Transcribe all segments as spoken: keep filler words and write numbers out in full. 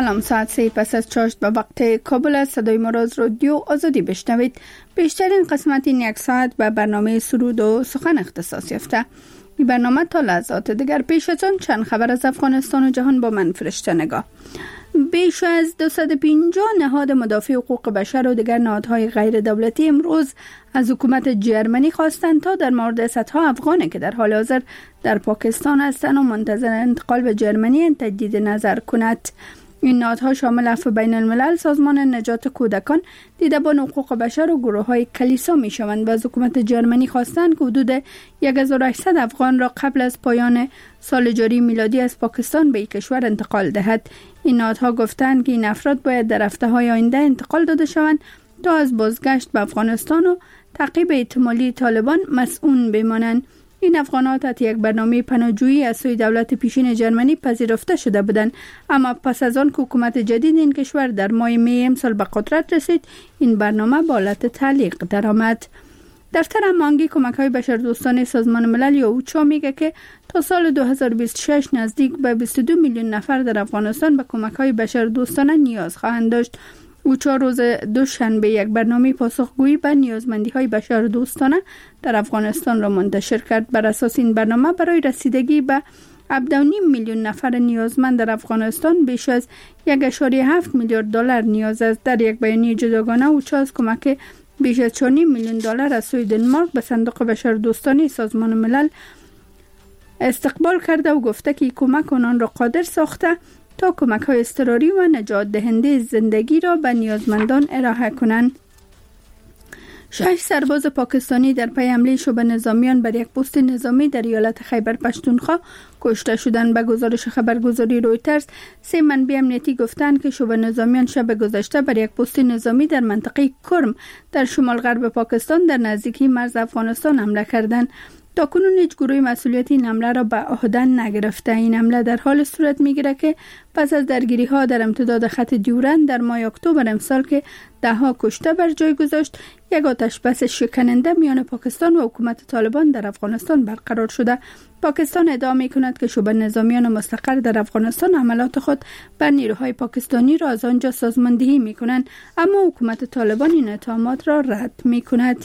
سلام، ساعت سه پس از چاشت به وقت کابل است. صدای ما را از رادیو آزادی بشنوید. بیشترین قسمت این یک ساعت به برنامه سرود و سخن اختصاص یافته. این برنامه تا لحظات دیگر. پیش از آن چند خبر از افغانستان و جهان با من فرشته نگاه. بیش از دویست و پنجاه نهاد مدافع حقوق بشر و دیگر نهادهای غیر دولتی امروز از حکومت جرمنی خواستند تا در مورد صدها افغانی که در حال حاضر در پاکستان هستند و منتظر انتقال به جرمنی تجدید نظر کند. این نهادها شامل عفو بین الملل، سازمان نجات کودکان، دیدبان حقوق بشر و گروه‌های کلیسا می‌شوند و از حکومت جرمنی خواستند که حدود یک هزار و هشتصد افغان را قبل از پایان سال جاری میلادی از پاکستان به این کشور انتقال دهد. این نهادها گفتند که این افراد باید در هفته‌های آینده انتقال داده شوند تا از بازگشت به افغانستان و تعقیب احتمالی طالبان مسئول بمانند. این افغانات تحت یک برنامه پناهجویی از سوی دولت پیشین جرمنی پذیرفته شده بودند، اما پس از آن که حکومت جدید این کشور در ماه می امسال به قدرت رسید، این برنامه به حالت تعلیق درآمد. دفتر هماهنگی کمک‌های بشردوستانه سازمان ملل یا اوچا میگه که تا سال دو هزار و بیست و شش نزدیک به بیست و دو میلیون نفر در افغانستان به کمک‌های بشردوستانه نیاز خواهند داشت. اوچا روز دوشنبه یک برنامه پاسخگویی به نیازمندی‌های بشردوستانه در افغانستان را منتشر کرد. بر اساس این برنامه برای رسیدگی به هفده و نیم میلیون نفر نیازمند در افغانستان بیش از یک و هفت میلیارد دلار نیاز است. در یک بیانیه جداگانه اوچا از کمک بیش از چهار و نیم میلیون دلار از سوی دنمارک به صندوق بشردوستانه سازمان ملل استقبال کرده و گفته که کمک آنان را قادر ساخته تا کمک‌های اضطراری و نجات دهنده زندگی را به نیازمندان ارائه کنند. شش سرباز پاکستانی در پی حمله شبه نظامیان بر یک پست نظامی در ایالت خیبر پختونخوا کشته شدند. به گزارش خبرگزاری رویترز، سه منبع امنیتی گفتند که شبه نظامیان شب گذشته بر یک پست نظامی در منطقه کرم در شمال غرب پاکستان در نزدیکی مرز افغانستان حمله کردند. تاکنون هیچ گروه مسئولیت این حمله را به عهده نگرفته. این حمله در حال صورت میگیره که پس از درگیری ها در امتداد خط دیورند در ماه اکتبر امسال که ده ها کشته بر جای گذاشت، یک آتش بس شکننده میان پاکستان و حکومت طالبان در افغانستان برقرار شده. پاکستان ادعا میکند که شبه نظامیان مستقر در افغانستان حملات خود بر نیروهای پاکستانی را از آنجا سازماندهی میکنند، اما حکومت طالبان این اتهامات را رد میکند.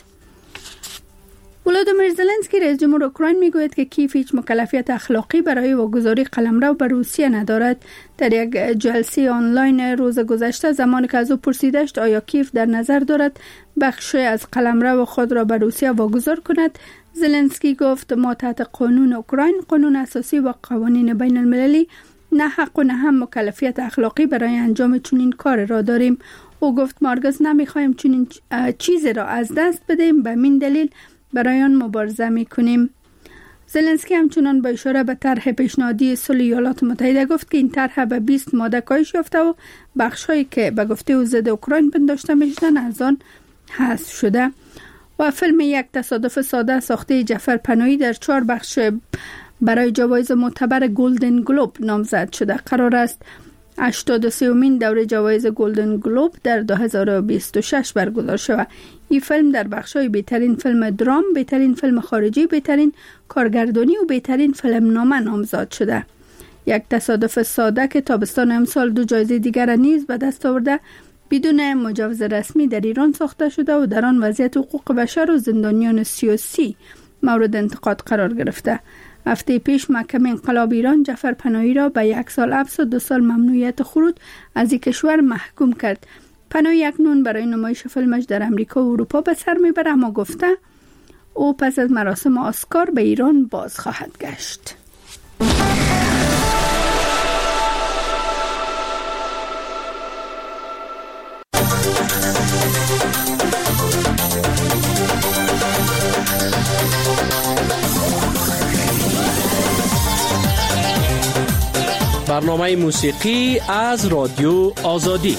ولادیمیر زلنسکی رئیس جمهور اوکراین میگوید که کیف هیچ مکلفیت اخلاقی برای واگذاری قلمرو به روسیه ندارد. در یک جلسه آنلاین روز گذشته، زمانی که از او پرسیدند آیا کیف در نظر دارد بخشی از قلمرو خود را به روسیه واگذار کند، زلنسکی گفت ما تحت قانون اوکراین، قانون اساسی و قوانین بین المللی نه حق و نه هم مکلفیت اخلاقی برای انجام چنین کار را داریم. او گفت ما هرگز نمیخواهیم چنین چیزی را از دست بدهیم، به این دلیل برای آن مبارزه میکنیم. زلنسکی همچنان با اشاره به طرح پیشنهادی صلح ایالات متحده گفت که این طرح به بیست ماده کاهش یافته و بخش‌هایی که به گفته او ضد اوکراین پنداشته میشدند از آن حذف شده. و فیلم یک تصادف ساده ساخته جعفر پناهی در چهار بخش برای جوایز معتبر گلدن گلوب نامزد شده. قرار است هشتاد و سومین دوره جوایز گلدن گلوب در دو هزار و بیست و شش برگزار شود. این فیلم در بخش‌های بهترین فیلم درام، بهترین فیلم خارجی، بهترین کارگردانی و بهترین فیلم نامه نامزد شده. یک تصادف ساده که تابستان امسال دو جایزه دیگر نیز به دست آورده، بدون مجوز رسمی در ایران ساخته شده و در آن وضعیت حقوق بشر و زندانیان سیاسی مورد انتقاد قرار گرفته. هفته پیش محکمه انقلاب ایران جعفر پناهی را به یک سال حبس و دو سال ممنوعیت خروج از این کشور محکوم کرد. پناهی اکنون برای نمایش فیلمش در امریکا و اروپا به سر میبره، اما گفته او پس از مراسم اسکار به ایران باز خواهد گشت. برنامه موسیقی از رادیو آزادی.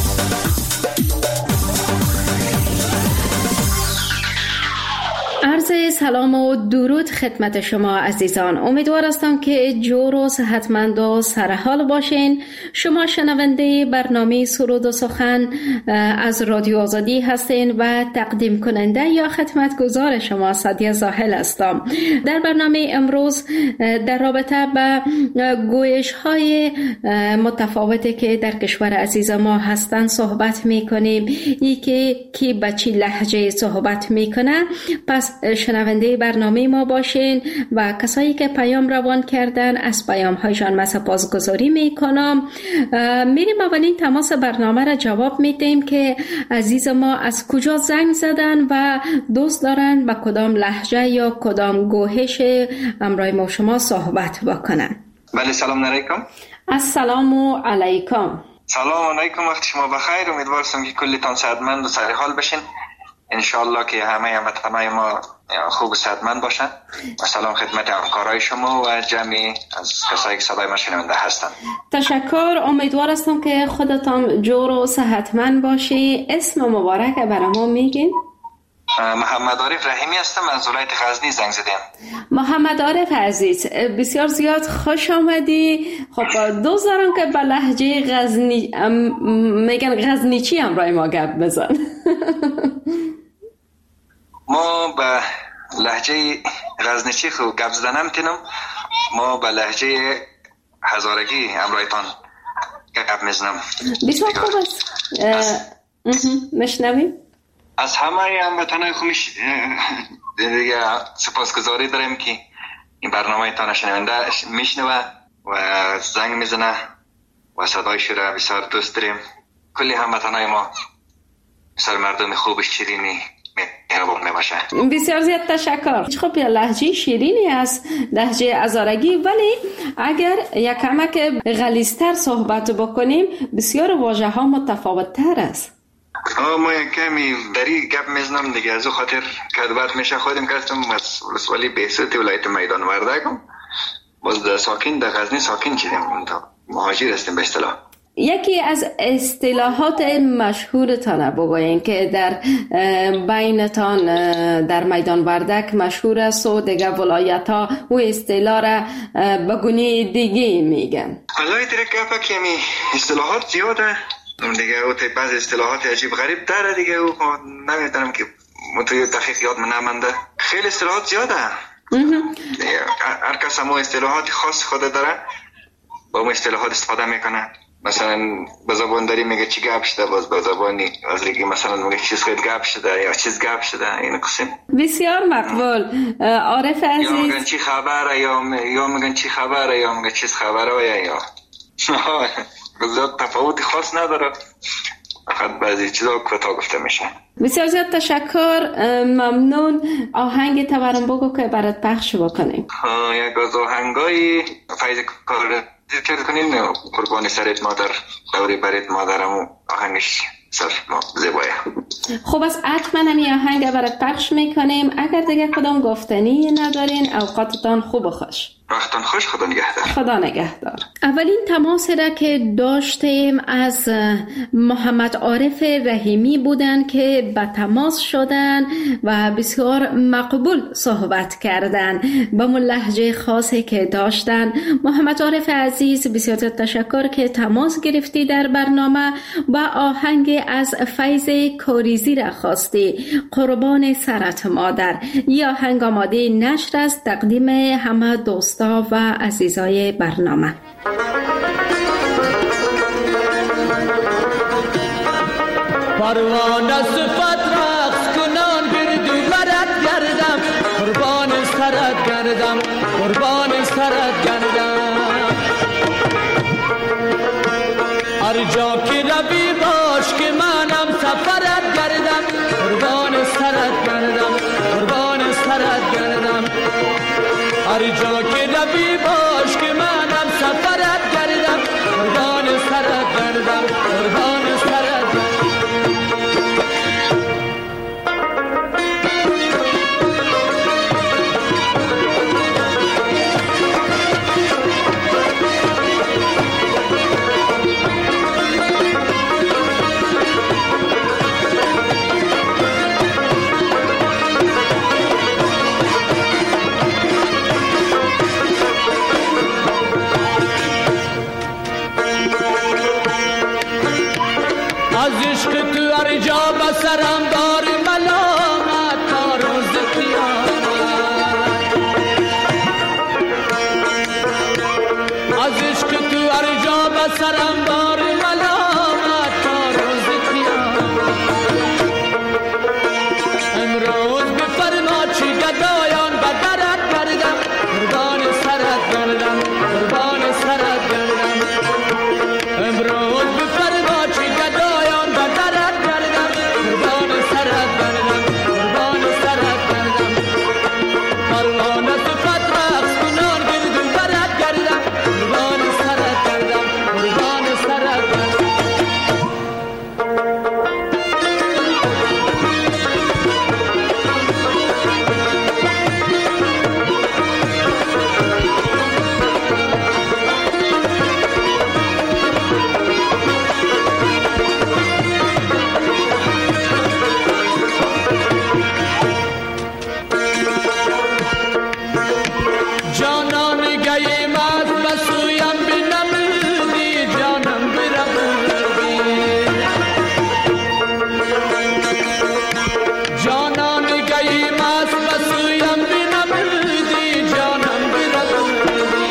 عرض عرض سلام و درود خدمت شما عزیزان. امیدوار هستم که جور و صحتمند و سرحال باشین. شما شنونده برنامه سرود و سخن از رادیو آزادی هستین و تقدیم کننده یا خدمتگزار شما سعدیه زاهل هستم. در برنامه امروز در رابطه با گویش های متفاوتی که در کشور عزیز ما هستند صحبت میکنیم. ای که کی به چی لهجه صحبت میکنه، پس شنونده برنامه ما باشین و کسایی که پیام روان کردن از پیام هایشان من سپاسگزاری میکنم. میریم اولین تماس برنامه را جواب میدیم که عزیز ما از کجا زنگ زدن و دوست دارن با کدام لهجه یا کدام گوهش امروی ما شما صحبت بکنن. بله، سلام علیکم. السلام علیکم. سلام علیکم، وقت شما بخیر. امیدوارم که کلیتان صحتمند و سرحال بشین. انشالله که همه هموطنان ما خوب و صحتمند باشن. و سلام خدمت همکارای شما و جمعی از کسایی که صدای ما شنونده هستند. تشکر. امیدوار هستم که خودتان جور و صحتمند باشی. اسم مبارک برای ما میگین؟ محمد عارف رحیمی هستم، از ولایت غزنی زنگ زدم. محمد عارف عزیز، بسیار زیاد خوش آمدی. خب دوست دارم که به لهجه غزنی میگن غزنیچی هم رای ما گپ بزن. ما به لهجه غزنیچی خود گپ زدنم تینم. ما به لهجه هزارگی امرایتان گپ میزنم. بسیار خوب است. مشنویم. از همه هموطنان خوبش دیگه سپاسگزاری داریم که این برنامه تان شنونده میشنوه و زنگ میزنه و صدایش را بسیار دوست داریم. کلی هموطنان ما بسیار مردم خوب شیرینی مهربان میباشه. بسیار زیاد تشکر. خب لهجه شیرینی است لهجه هزارگی، ولی اگر یک کمک غلیظتر صحبت بکنیم بسیار واژه ها متفاوت تر است. آه ما یک کمی دری گپ میزنم دیگه، از او خاطر کدبت میشه خودم کردم از ولسوالی بهسوت ولایت میدان وردگم. باز در ساکن در غزنی ساکن شدیم، مهاجر هستیم به اصطلاح. یکی از اصطلاحات مشهورتان بگویین که در بینتان در میدان وردک مشهور است و دیگه ولایت ها او اصطلاح را به گونه دیگه میگن. والله دیگه گپ کمی اصطلاحات زیاده دیگه، او تی بعض اصطلاحات عجیب غریب داره دیگه، او نمیدونم که متوی دقیق یاد من نمانده. خیلی اصطلاحات زیاده. هر کس هم اصطلاحات خاص خود داره، با اون اصطلاحات استفاده میکنه. مثلا به زبان داری میگه چی گپ شده، باز به زبانی از دیگه مثلا میگه چیز خیلی گپ شده یا چیز گپ شده. این قسم بسیار مقبول. عارف عزیز، یا میگن چی خبره یا یا میگن چی خبره یا میگه چیز خبره یا یا زیاد تفاوتی خاص نداره، فقط بعضی چیزا کوتاه گفته میشه. بسیار زیاد تشکر، ممنون. آهنگ تورم بگو که برات پخش بکنیم. یک از آهنگای فیض کار ذکر کنین، قربان سرت مادر دوری برت مادرم، آهنگش سر زیبایه. خب از حتما همی آهنگ برات پخش میکنیم. اگر دیگه کدام گفتنی ندارین اوقاتتان خوب و خوش. وقتان خوش. خدا نگهدار. خدا نگهدار. اولین تماس را که داشتیم از محمد عارف رحیمی بودن که به تماس شدن و بسیار مقبول صحبت کردن با من لهجه خاصی که داشتن. محمد عارف عزیز بسیار تشکر که تماس گرفتی در برنامه و آهنگ از فیض کاریزی را خواستی، قربان سرت مادر. یا آهنگ آماده نشر است تقدیم همه دوست و عزیزای برنامه. پروانه صفت رقص کنان گردو برد گردم، قربان سرت گردم، قربان سرت گردم. هر جا که روی باش که منم سفرت گردم، قربان سرت گردم، قربان سرت گردم. هر جا که روی باش که منم سفرت گردم، قربان سرت گردم، قربان سرت گردم. سرم بار ملامت تا روز قیامت. از عشق تو هر جا به سرم بار ملامت تا روز قیامت. امروز بفرما چی گدایان به درت گردم، قربان سرت گردم، قربان سرت گردم. امروز بفرما چی گدایان به درت گردم، قربان سرت گردم، قربان سرت گردم. پروانه صفت رقص کنان گرد و برت گردم، قربان سرت گردم، قربان سرت گردم. جانان گیم از بسویم بنمودی، جانم بربودی. جانان گیم از بسویم بنمودی، جانم بربودی.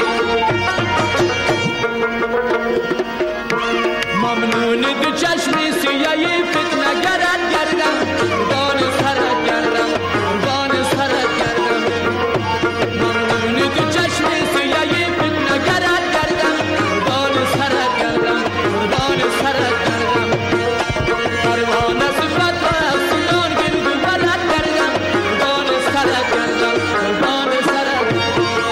ممنون دو چشمی سیایی فتنه گرد گردم، قربان سرت گردم، قربان سرت گردم. ممنون دو چشمی سیایی فتنه گرد گردم، قربان سرت گردم، قربان سرت گردم. پروانه صفت و افسونان گرد و برت گردم، قربان سرت گردم، قربان سرت گردم.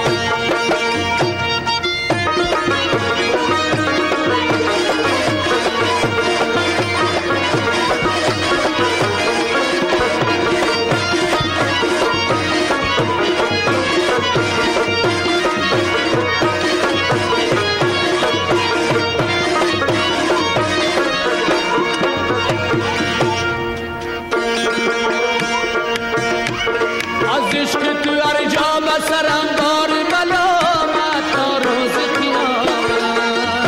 از عشق تو هر جا به سرم بار ملامت تا روز قیامت.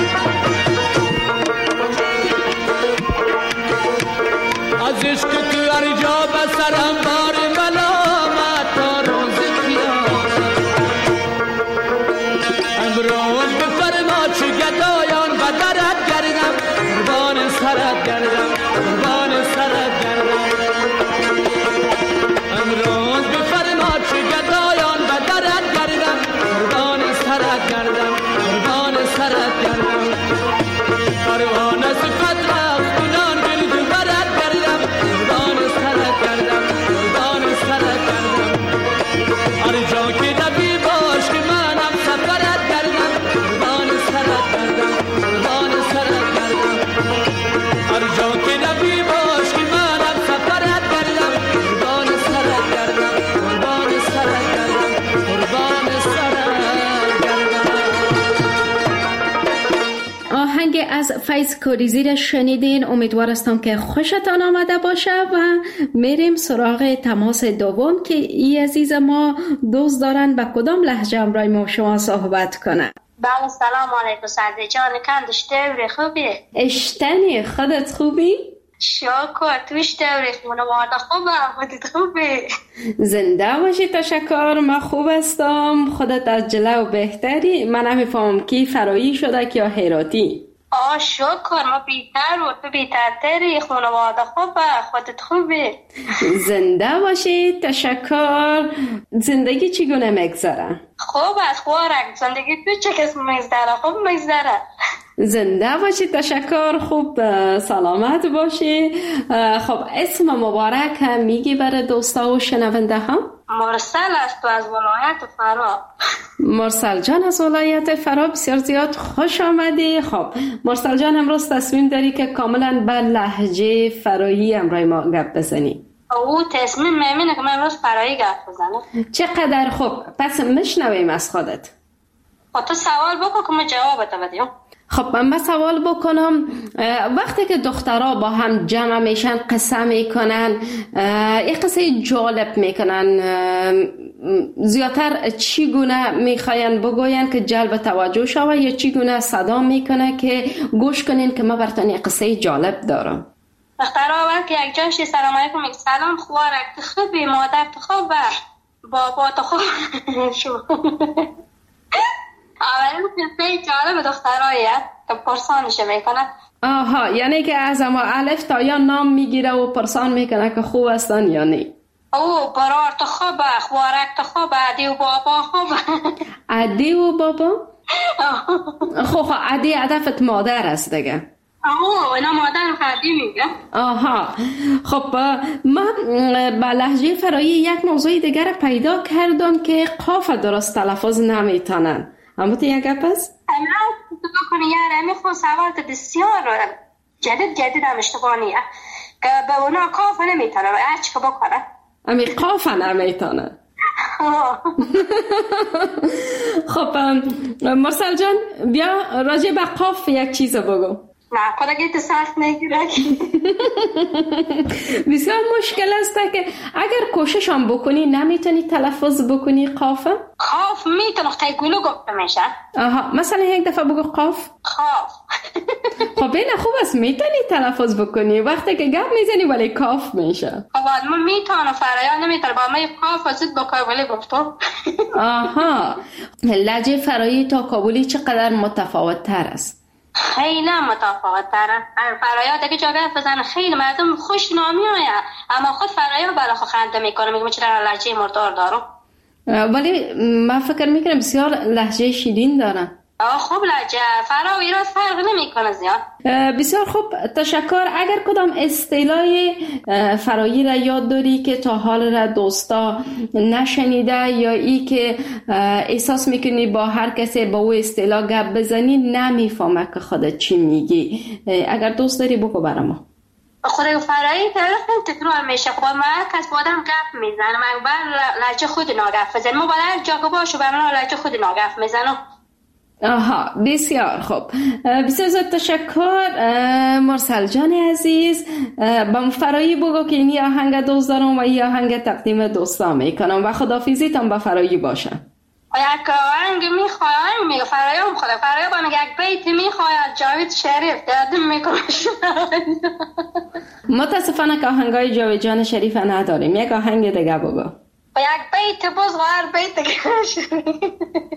از عشق تو هر جا به سرم بار ملامت تا روز قیامت. امروز بفرما چو گدایان به درت گردم، قربان سرت گردم، قربان سرت گردم. امروز بفرما چو گدایان به درت گردم، قربان سرت گردم، قربان سرت گردم. پروانه صفت رقص کنان گرد و برت گردم، قربان سرت گردم، قربان سرت گردم. هر جا که روی باش که منم سفرت گردم، قربان سرت گردم، قربان سرت گردم. هر جا که روی باش که منم سفرت گردم، قربان سرت گردم، قربان سرت گردم، قربان سرت گردم. آهنگ از فیض کوریزی را شنیدین. امیدوار هستم که خوشتان آمده باشه و میریم سراغ تماس دوم که ای عزیز ما دوست دارن به کدام لهجه امرای ما شما صحبت کنه. بله سلام علیکم سعدی جان، کندش دوری خوبی؟ اشتنی خودت خوبی؟ شکر توش دوری خانواده خوبه، خودت خوبی؟ زنده باشی، تشکر. من خوب هستم، خودت از جلو و بهتری. من نمیفهمم کی فرایی شده که یا هراتی. آه شکر، ما بیتر و تو بیترتری، خانواده خوبه، خودت خوبی؟ زنده باشی، تشکر. زندگی چگونه میگذره؟ خوب است خوارک، زندگی تو چه کس میگذره؟ خوب میگذره. زنده باشی، تشکر. خوب سلامت باشی. خب اسم مبارک هم میگی برای دوستا و شنونده ها؟ مرسل است و از ولایت فرا. مرسل جان از ولایت فرا، بسیار زیاد خوش آمدی. خب مرسل جان امروز تصمیم داری که کاملا به لهجه فرایی امرای ما گپ بزنی. او تصمیم میمینه که من امروز فرایی گپ بزنم. چقدر خوب، پس میشنویم از خودت. خب تو سوال بکن که من جواب بدم. خب من سوال بکنم، وقتی که دخترها با هم جمع میشن قصه میکنن، یک قصه جالب میکنن، زیادتر چی گونه میخواین بگوین که جلب توجه شوه یا چی گونه صدا میکنه که گوش کنین که من براتون یک قصه جالب دارم؟ دخترها وقتی یک جاشی سلام علیکم یک سلام خوارک خوبی مادر تو خوب بابا تو خوب شو اولین قصه جالب دخترهایه که پرسانش میکنه. آها، یعنی که از اما الف تا یا نام میگیره و پرسان میکنه که خوب هستن یا نه. او برار تو خوبه، خوارک تو خوبه، عدی و بابا خوبه. عدی و بابا؟ خب خب عدی هدفت مادر است دیگه. آه اینا مادر عدی میگه. آها، خب من با لهجه فرایی یک موضوع دیگر پیدا کردم که قاف درست تلفظ نمیتونن. اما تو یک گپ است؟ اما تو بکنی یاره میخوان سوالت بسیار جدید جدید هم اشتبانیه که به اونا قاف نمیتونن و اچ که بکنن امی قاف نمیتونن. خب مرسل جان بیا راجع به قاف یک چیز بگو. نه خودگیت سخت نگیره. بسیار مشکل است که اگر کوشش هم بکنی نمیتونی تلفظ بکنی قاف؟ قاف میتونه قیگولو گفته میشه. آها، مثلا یک دفعه بگو قاف. قاف. خب این خوب است میتونی تلفظ بکنی وقتی که گپ میزنی ولی قاف میشه. خب من میتونم فرایان نمیتونه با من قاف زد بکنه ولی گفتم. آها، لهجه فرایی تا کابلی چقدر متفاوت تر است؟ خیلی متفاوت تره. فرایات که جاگه بزنه خیلی مردم خوش نامی آید اما خود فرایات برای خود خنده میکنه میگه چرا لهجه مردار دارم. ولی من فکر میکنم بسیار لهجه شیرین دارن. آه خوب لهجه فرا و ایراد فرق نمیکنه زیاد. بسیار خوب، تشکر. اگر کدام اصطلاح فرایی را یاد داری که تا حال را دوستا نشنیده یا ای که احساس میکنی با هر کسی با او اصطلاح گپ بزنی نمیفهمه که خودت چی میگی، اگر دوست داری بگو برام. خود فرایی خیلی تکرار میشه. خب من کس با آدم گپ میزنم من بر لهجه خود ناگپ بزنم ما باید جا که باشو به من لهجه خود ناگپ میزنم. آها، بسیار خوب. بسیار زیاد تشکر مرسل جان عزیز. با فرایی بگو که این آهنگ دوست دارم و این آهنگ تقدیم دوستا میکنم و خداحافظیتان با فرایی باشه. یک آهنگ میخوایم میگه فرایی هم خدا فرایی با میگه یک بیت میخواید جاوید شریف دادم میکنم. متاسفانه که آهنگای جاوید جان شریف نداریم، یک آهنگ دیگه بگو. با یک بیت باز هر بیت دیگه.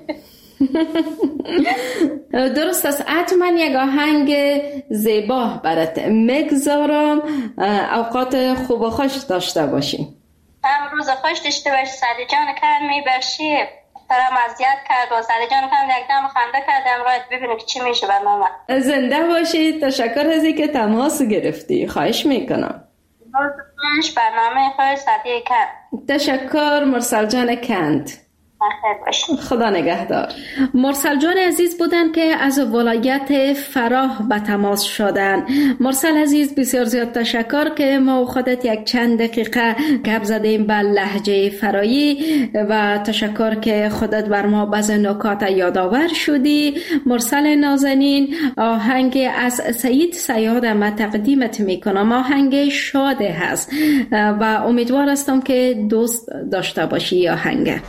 درست است، حتما یک آهنگ زیبا برات میگذارم. اوقات خوب و خوش داشته باشی. امروز خوش داشته باشی. سعدی جان کرد میبرشی ترم اذیت کرد و سعدی جان کرد یک دم خنده کردم رایت ببینیم که چی میشه برنامه. زنده باشی. تشکر از اینکه تماس گرفتی. خواهش میکنم. برنامه خود سعدی کرد. تشکر مرسل جان کند. خدا نگهدار. مرسل جان عزیز بودن که از ولایت فراه به تماس شدن. مرسل عزیز بسیار زیاد تشکر که ما خودت یک چند دقیقه گپ زدیم به لهجه فرایی و تشکر که خودت بر ما بعض نکات یادآور شدی. مرسل نازنین، آهنگ از سعید صیاد ما تقدیمت میکنم. آهنگ شاده هست و امیدوار هستم که دوست داشته باشی آهنگ.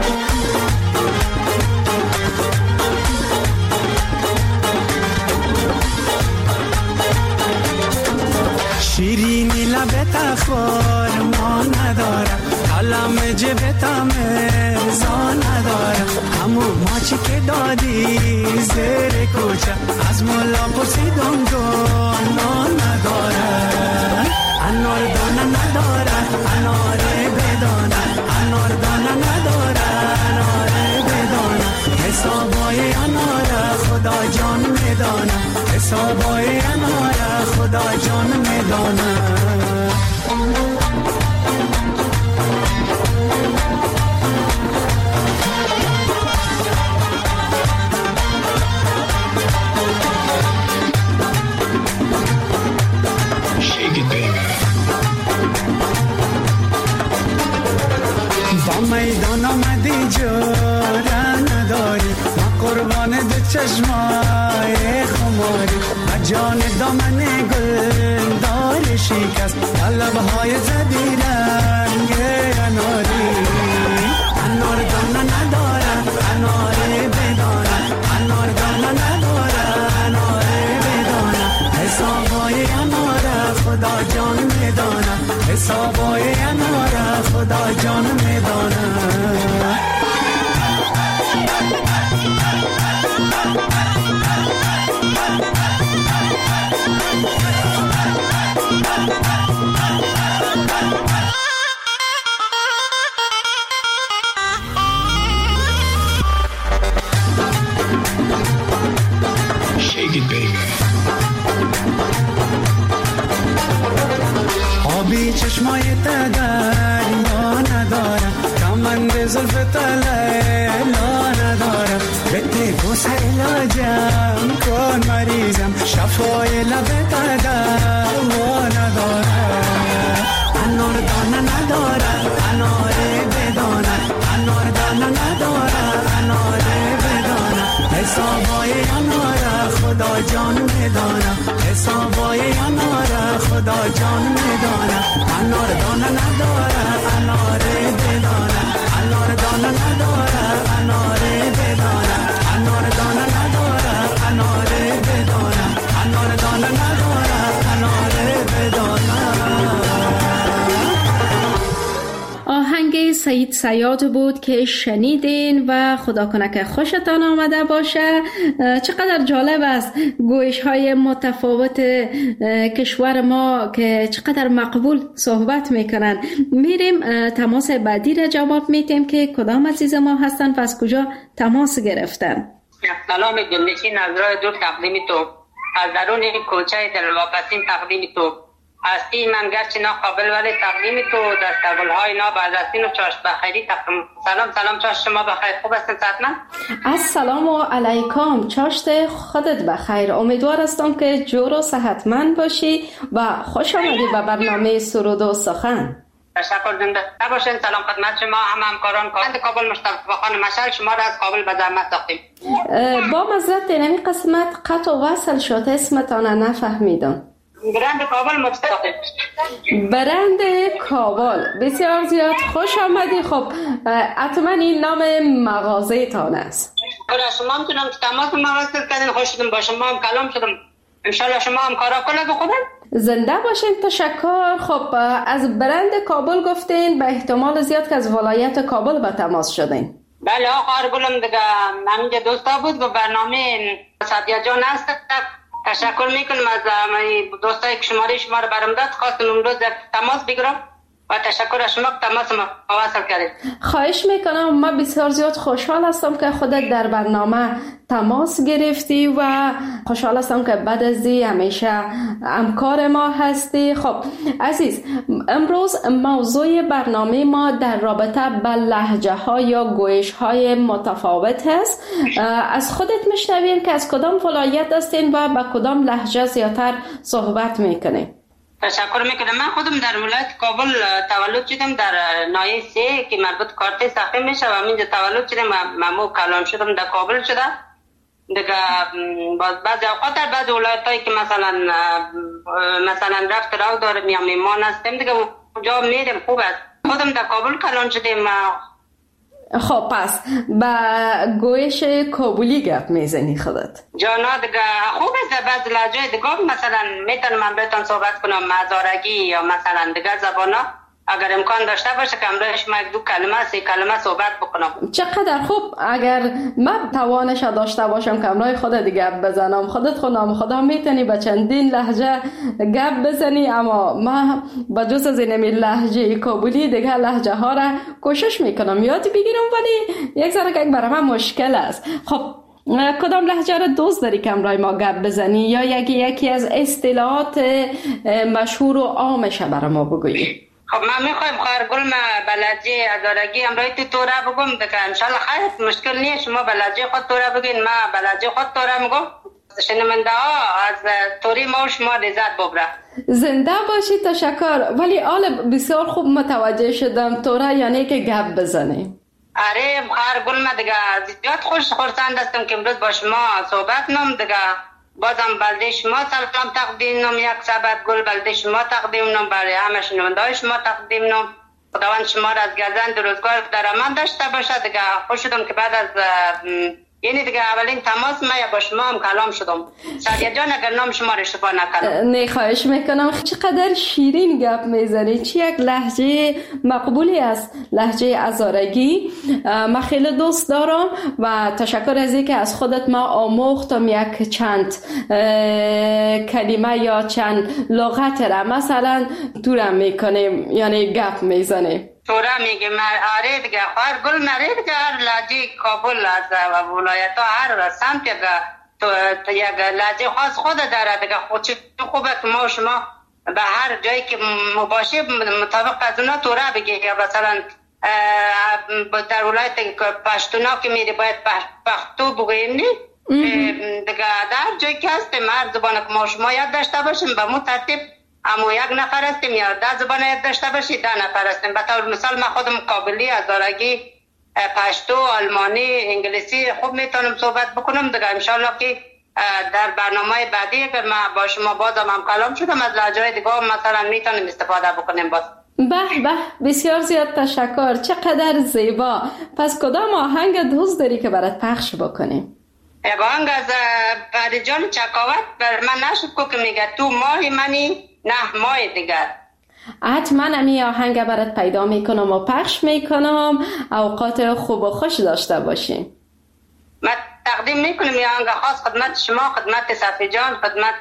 شیرینی لبت اخبار ما ندارم، قلم جبتم ارزا ندارم، همون ماچی که دادی زیر کوچه از مولا پرسیدم گانا ندارم. انار دانه نداره انار بدانه، انار دانه نداره انار بدانه، حسابای انار خدا جان میدانه، حسابای انار خدا جان میدانه. با میدان آمدی جوره نداری، ما قربان دو چشمای خماری، و جان دامن گل دار شکست، لبهای زدی رنگ اناری. انار دانه نداره انار بدانه، انار دانه نداره انار بدانه، حسابای انار خدا it, baby. آبی چشمای دریا ندارم، کمند زلف لیلا ندارم، بده بوس علاجم کن مریضم، شفای لب دوا ندارم. انار دانه ندارم، انار بدانه، انار دانه ندارم، انار بدانه، حسابای انار خدا جان میدانم، حسابای انار خدا جان میدانم. انار دانه ندارم، انار بدانه، انار دانه ندارم، انار بدانه، انار دانه ندارم، انار بدانه، انار دانه ندارم، انار بدانه. آهنگ سعید صیاد بود که شنیدین و خدا کنه که خوشتان آمده باشه. چقدر جالب است گویش های متفاوت کشور ما که چقدر مقبول صحبت میکنن. میریم تماس بعدی را جواب میتیم که کدام عزیز ما هستن و از کجا تماس گرفتن. سلام دلنشین از راه دور تقدیم تو، از درون کوچه دلواپسین تقدیم تو هستی. من گرچه ناقابل ولی تقدیم تو دستگل‌های نابررسین و چاشت بخیری تقدیم. سلام سلام چاشت شما بخیر، خوب هستین صحتمند؟ السلام علیکم چاشت خودت بخیر، امیدوار هستم که جور و صحتمند باشی و خوش آمدی به برنامه سرود و سخن. تشکر، زنده باشین. سلام خدمت شما هم همکاران کارند کابل مصطفی خان مشعل، شما را از کابل به زحمت ساختیم. با معذرت نمی قسمت قطع و وصل شد، اسمتان نفهمیدم. برند کابل مصطفی. برند کابل، بسیار زیاد خوش آمدی. خب حتما این نام مغازه تان است. برای شما هم تونم که تماس مواصل کردین، خوش شدم با شما هم کلام شدم. انشالله شما هم کارا کنه به خودم. زنده باشین، تشکر. خب از برند کابل گفتین، به احتمال زیاد که از ولایت کابل به تماس شدین. بله آقا گلم دیگه همینجا دوستا بود و برنامه سادیا جان هست. تشکر میکنم از دوستایی که شماره شما رو برام داد، خواستم امروز تماس بگیرم و تشکر از شما که تماس ما واصل کردید. خواهش میکنم، ما بسیار زیاد خوشحال هستم که خودت در برنامه تماس گرفتی و خوشحال هستم که بعد از دی همیشه همکار ما هستی. خب عزیز، امروز موضوع برنامه ما در رابطه با لهجه ها یا گویش های متفاوت هست. از خودت میشنویم که از کدام ولایت هستین و با کدام لهجه زیادتر صحبت میکنین؟ تشکر میکنم. من خودم در ولایت کابل تولد شدم، در ناحیه سه که مربوط کارت ساخته میشه و همینجا تولد شدم و ممو کلان شدم در کابل شده. دیگه بعضی اوقات در بعض ولایتایی که مثلا مثلا رفت راو دارم یا میمان هستم دیگه اونجا میرم، خوب است. خودم در کابل کلان شدم. خب پس با گویش کابلی گپ میزنی خودت؟ جانا دیگه خوب است. بعض لهجه دیگه مثلا میتونم من بهتون صحبت کنم مزارگی یا مثلا دیگه زبانا، اگر امکان داشته باشه که امروز شما یک دو کلمه سه کلمه صحبت بکنم. چقدر خوب. اگر من توانش داشته باشم که امروز خودت گپ بزنم، خودت خودم خدا میتونی به چندین لهجه گپ بزنی، اما من با جز از این لهجه کابلی دیگه لهجه ها را کوشش میکنم یاد بگیرم، ولی یک ذره که برای من مشکل است. خب کدام لهجه را دوست داری که امروز ما گپ بزنی یا یکی یکی از اصطلاحات مشهور و عامش برای ما بگویی؟ خب من میخوایم خواهر گل ما بلدجه ازارگی امروی تو توره بگم دیگه انشالله خیلی مشکل نیست. شما بلدجه خود توره بگین، ما بلدجه خود توره میگم. شنونده ها از توری ما و شما لذت ببره. زنده باشی، تشکر. ولی آل بسیار خوب متوجه شدم توره یعنی که گپ بزنی. آره خواهر گل ما دیگه زیاد خوش خورسند هستم که امروز با شما صحبت نم. دیگه بازم بلده شما سلام تقدیم نم، یک سبت گل بلده شما تقدیم نم، برای همه شنونده شما تقدیم نم. خداوند شما را از گزند روزگار در امان داشته باشه. دیگه خوش شدم که بعد از یعنی دیگه اولین تماس ما با شما هم کلام شدم. سادیا جان اگر نام شما را اشتباه نکنم. نه خواهش میکنم. چقدر شیرین گپ میزنی، چی یک لهجه مقبولی است لهجه ازارگی. من خیلی دوست دارم و تشکر از اینکه از خودت ما آموختم یک چند کلمه یا چند لغت را مثلا دورم میکنیم یعنی گپ میزنیم. تورا میگه آره دیگه خواهر گل مره دیگه هر لهجه کابل از ولایت ها هر سمت تو یک لحظه خاص خود داره دیگه. خود چه خوبه که ما شما به هر جایی که مباشه مطابق از اونا توره بگی، یا مثلا در ولایت پشتونا که میری باید پختو بگویم نی دیگه. در جایی که هستیم هر زبان که ما شما یاد داشته باشیم به مو ترتیب اما یک نفر هستیم یا ده زبان یاد داشته باشید ده نفر هستیم. به طور مثال من خودم قابلی، هزارگی، پشتو، آلمانی، انگلیسی خوب میتونم صحبت بکنم دیگه. انشالله که در برنامه بعدی که من با شما بازم هم کلام شدم از لهجه‌های دیگه مثلا میتونیم استفاده بکنیم باز. به به بسیار زیاد تشکر، چقدر زیبا. پس کدام آهنگ دوست داری که برات پخش بکنیم؟ یک آهنگ از فریجان چکاوت بر من نشد که میگه تو ماه منی نه ماه دیگر. حتما امی آهنگ برات پیدا میکنم و پخش میکنم. اوقات خوب و خوش داشته باشیم. من تقدیم میکنم یه آهنگ خاص خدمت شما، خدمت صفی جان، خدمت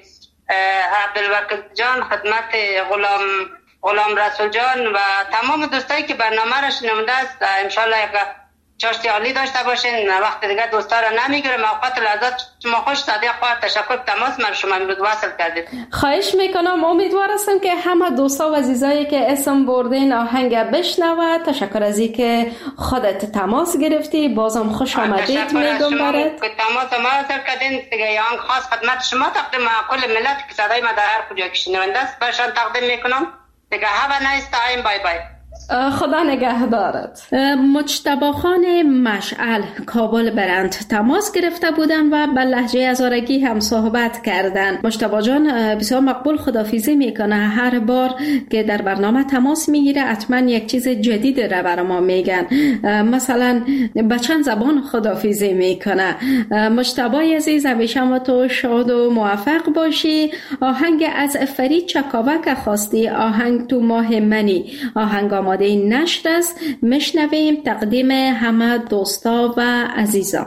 عبدالوکیل جان، خدمت غلام غلام رسول جان و تمام دوستایی که برنامه را شنونده است. انشالله یک چاشتی عالی داشته باشین. وقت دیگه دوستا را نمیگیرم. اوقات لحظات شما خوش. صادق خواه تشکر تماس من شما امروز وصل کردید. خواهش میکنم. امید هستم که همه دوستا و عزیزایی که اسم بردین آهنگ بشنوه. تشکر از این که خودت تماس گرفتی. بازم خوش آمدید میگم برات. تماس ما وصل کردین دیگه. آهنگ خاص خدمت شما تقدیم کل ملت که صدای ما در هر کجا که شنونده است برشان تقدیم میکنم دیگه. have a nice time. بای بای. خدا نگهدارت. مجتبی خان مشعل کابل برند تماس گرفته بودن و به لهجه هزارگی هم صحبت کردن. مجتبی جان بسیار مقبول خدافیزی میکنه. هر بار که در برنامه تماس میگیره حتما یک چیز جدید را برای ما میگن. مثلا به چند زبان خدافیزی میکنه. مجتبی عزیز همیشه ما تو شاد و موفق باشی. آهنگ از فرید چکاوک خواستی، آهنگ تو ماه منی. آهنگ آماده نشر است. میشنویم تقدیم همه دوستا و عزیزا.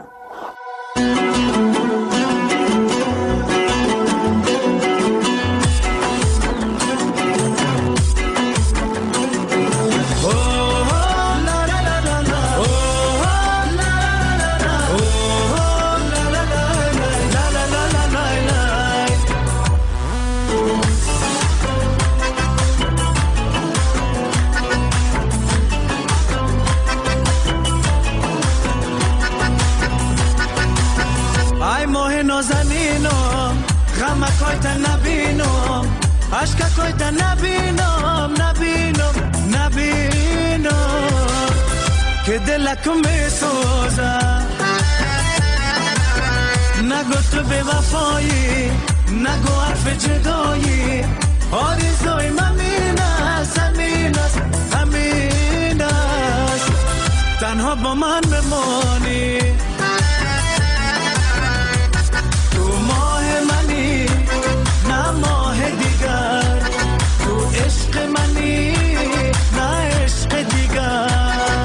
اشکا کویت نبینم نبینم نبینم که دلکم بسوزم. نگو تو به وفایی، نگو حرف جدایی. آرزوی من این است، همین است، همین است. تنها با من بمانی. تو ماه منی نه ماه دیگر. تو عشق منی نه عشق دیگر.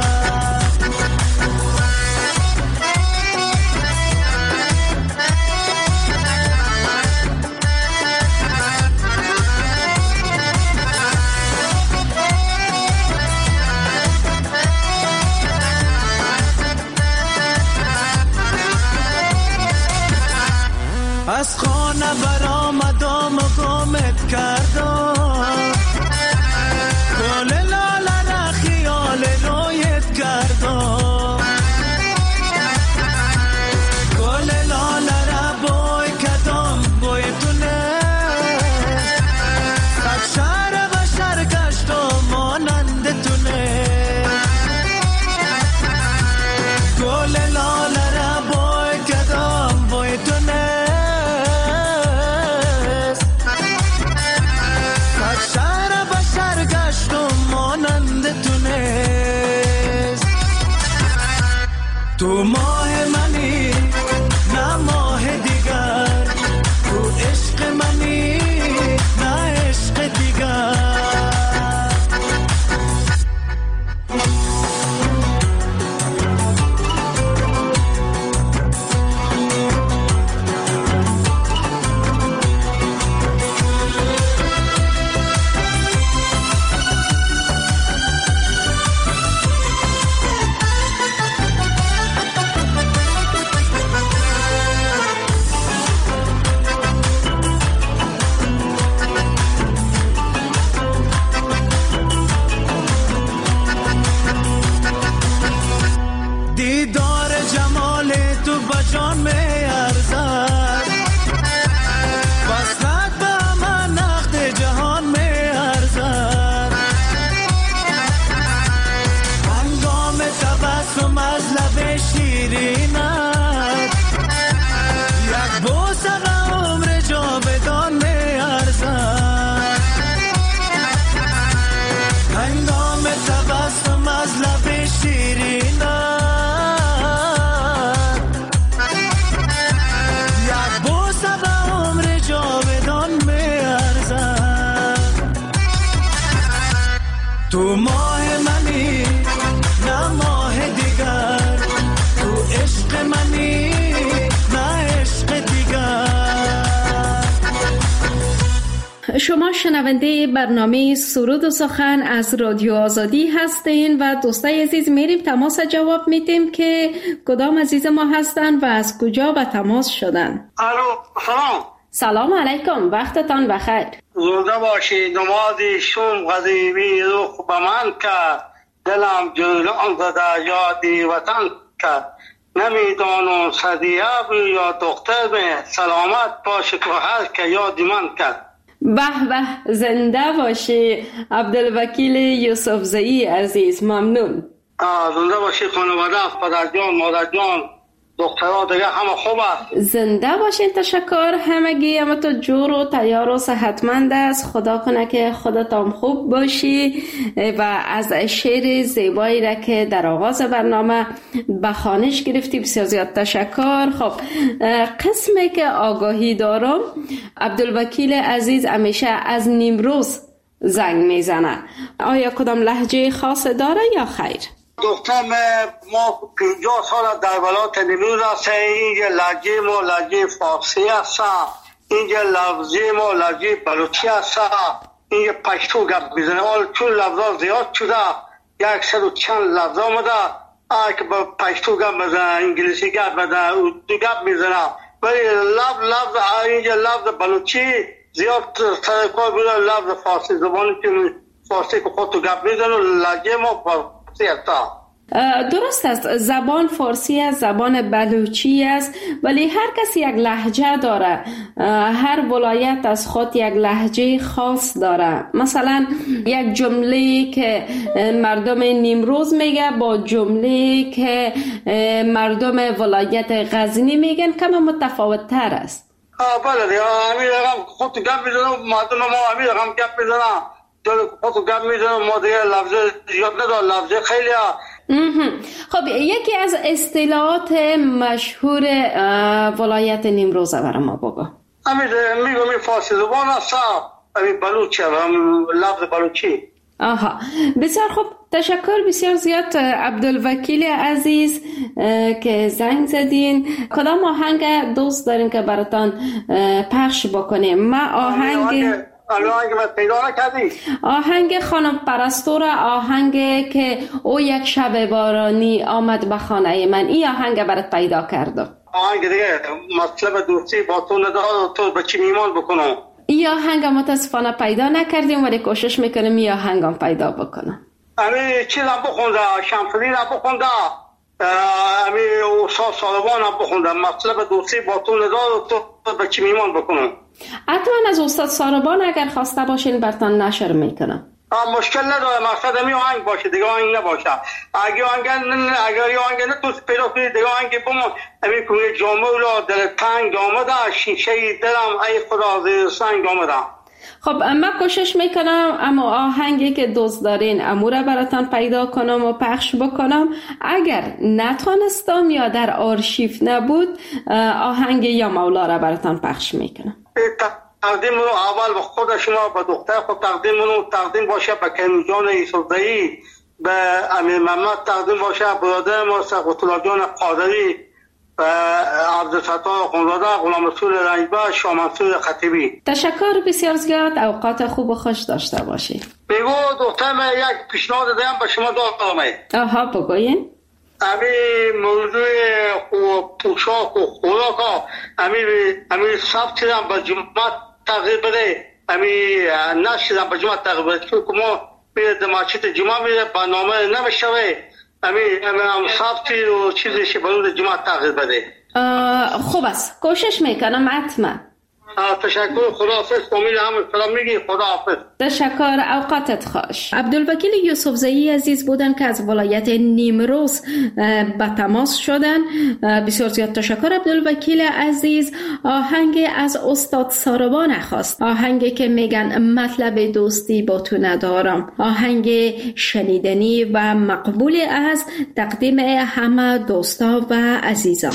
از خانه برآمدم و گمت کردم. گل لاله را خیال رویت کردم. گل لاله را بوی کردم بوی تونه. از شهر و شهر گشتم مانند تونه. گل لاله را بوی کردم بوی تونه. تو ماه منی نه ماه دیگر. تو عشق منی نه عشق دیگر. جمال تو بجان می ارزد وصلت به من نقد جهان می ارزد هنگام تبسم از لب شیرینت یک بوسه عمر جاودان می ارزد هنگام تبسم از لب شیرینت تو ماه منی نه ماه دیگر تو عشق منی نه عشق دیگر. شما شنونده برنامه سرود و سخن از رادیو آزادی هستین و دوستای عزیز میریم تماس جواب میدیم که کدام عزیز ما هستن و از کجا به تماس شدن. الو سلام. سلام علیکم، وقتتان بخیر. زنده باشی. نمازی شوم غزیبی روح به من کرد دلم جولان زده یادی وطن کرد نمیدانم صدیه بی یا دختر به سلامت باشه که هر که یادی من کرد. به به، زنده باشی عبدالوکیل یوسفزئی عزیز، ممنون. زنده باشی. خانواده پدر جان مادر جان دخترها دیگه همه خوب است. زنده باشین. تشکر. همگی همه تو جور و تیار و صحتمند است. خدا کنه که خودتان خوب باشی و از شعر زیبایی را که در آغاز برنامه به خوانش گرفتی بسیار زیاد تشکر. خب قسمی که آگاهی دارم، عبدالوکیل عزیز همیشه از نیمروز زنگ میزنه. آیا کدام لهجه خاص داره یا خیر؟ دخترم ما پنجاه سال در ولایت نیمروز هستیم. اینجا لهجه ما لهجه فارسی هست، اینجا لفظی ما لهجه بلوچی هست، اینجا پشتو گپ میزنه. حال چون لفظا زیاد شده یک صد و چند لفظ آمده که با پشتو گپ میزنه، انگلیسی گپ میزنه، اردو گپ میزنه، ولی لفظ لفظ اینجا لفظ بلوچی زیاد سرکار بوده. لفظ فارسی زبانی که فارسی که خودتو گپ میزنه لهجه ما فارسی هست. درست است، زبان فارسی است، زبان بلوچی است، ولی هر کسی یک لهجه داره. هر ولایت از خود یک لهجه خاص داره. مثلا یک جمله که مردم نیمروز میگه با جمله که مردم ولایت غزنی میگن کم متفاوت تر است. آه بله دیگه، همین رقم خود گپ میزنم، مردم ما همین رقم گپ میزنم، خود گپ میزنم، ما دیگه لفظ زیاد ندار، لفظ خیلی ها. خب یکی از اصطلاحات مشهور ولایت نیمروز برای ما بگو. همین میگم این فارسی زبان هست، همین بلوچی، لفظ بلوچی. آها، بسیار خوب، تشکر بسیار زیاد عبدالوکیل عزیز که زنگ زدین. کدام آهنگ دوست دارین که براتان پخش بکنیم؟ ما آهنگ آهنگ ما پیدا نکردی؟ آهنگ خانم پرستو را، آهنگ که او یک شب بارانی آمد به خانه من، این آهنگ برات پیدا کردم. آهنگ دیگه مطلب دوستی با تو ندارم، تو به چی میمان بکنم. این آهنگ متاسفانه پیدا نکردیم ولی کوشش میکنم این آهنگ هم پیدا بکنم. امی چی را بخونده؟ شمسلی را بخونده، امی اوسا سالوان را بخونده، مطلب دوستی با تو ندارم، تو به چی میمان بکنم. حتما از استاد ساربان اگر خواسته باشین برتان نشر میکنم. مشکل نداره، مقصد همی آهنگ باشه، دیگه آهنگ نباشه. اگه آهنگ اگر یا آهنگ نه تو پیدا کنید دیگه آهنگ بمون. همین که جامعه را دل تنگ آمده، شیشه دلم ای خدا زیر سنگ آمده. خب من کوشش میکنم اما آهنگی که دوست دارین اموره براتان پیدا کنم و پخش بکنم. اگر نتونستم یا در آرشیف نبود آهنگ یا مولا را براتان پخش میکنم. تقدیم رو اول به خود شما، به دختر خود تقدیم رو تقدیم باشه، به کریمی جان یوسفزئی، به امیر محمد تقدیم باشه، برادر ما سقط الله جان قادری، به عبدالفتاح خانزاده، غلام رسول رنجبر، شاه منصور خطیبی. تشکر بسیار زیاد، اوقات خوب و خوش داشته باشید. بگو دختر من یک پیشنهاد دارم به شما دارم. آها بگوین. امی موضوع پوشاک و خوراک ها امی امی ثبت هم به جمعه تغییر بده، امی نشیدم به جمعه تغییر بده، چون که ما میره دماغچیت جمعه میره برنامه نمیشوه، امی امی ثبتی و چیزی که برای جماعت تغییر بده. خوب است، کوشش میکنم حتما. تشکر، خداحافظ. امید هم سلام میگی، خداحافظ. تشکر، اوقاتت خوش. عبدالوکیل یوسفزئی عزیز بودن که از ولایت نیمروز به تماس شدن. بسیار زیاد تشکر عبدالوکیل عزیز. آهنگ از استاد ساربان خواست، آهنگی که میگن مطلب دوستی با تو ندارم، آهنگ شنیدنی و مقبول از تقدیم همه دوستا و عزیزان.